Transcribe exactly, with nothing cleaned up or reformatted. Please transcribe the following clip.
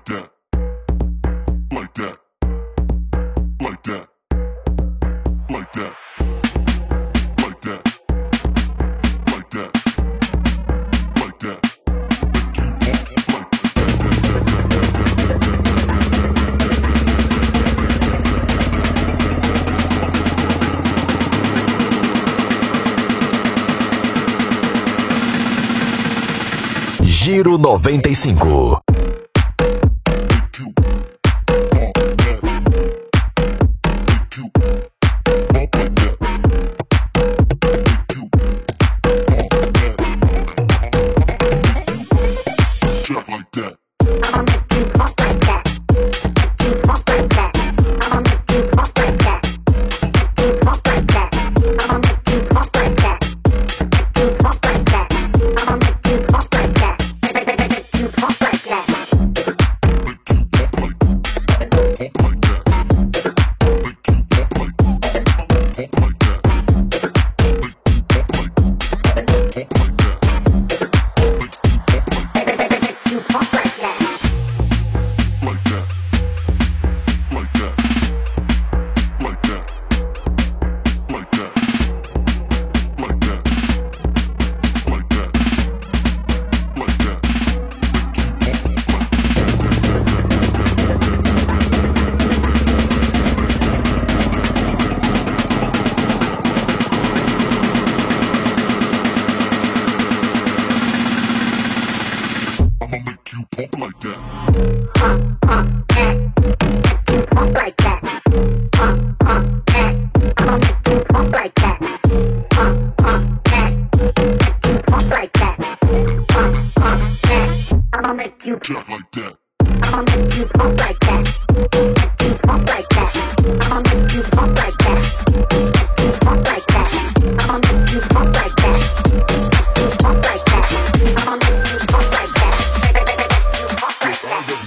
like that, like that, like that, like that, like that, like that, like that. Giro noventa e cinco. I'ma make you pump like that. I'ma make you pump like that.